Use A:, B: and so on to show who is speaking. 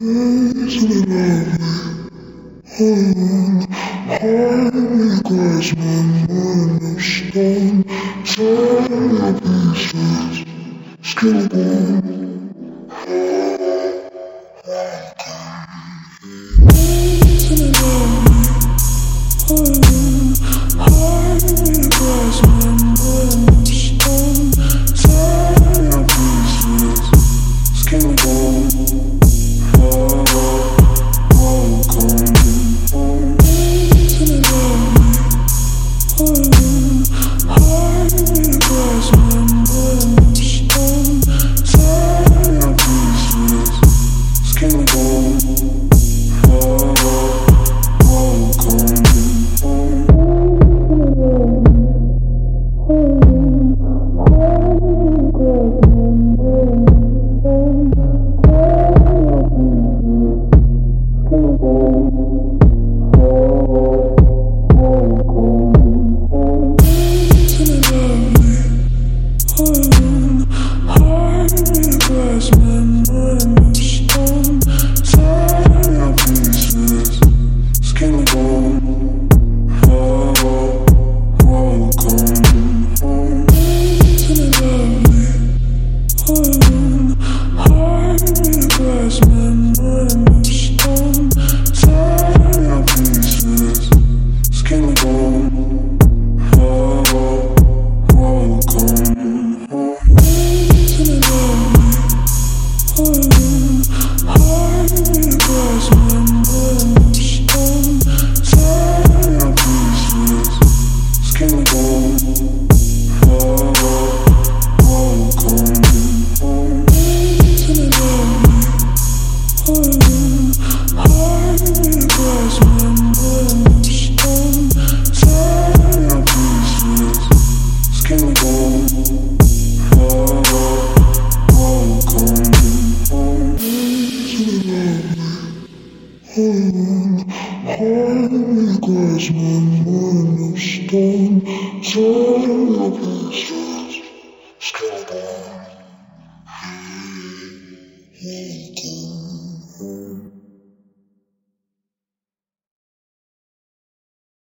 A: Isn't it lovely? Heart glass, my mind of stone. Tear your pieces, skin and bone. Isn't it lovely? Heart glass, my mind of stone. Tear your pieces, skin and bone. Heart glass, my mind of stone. Tear your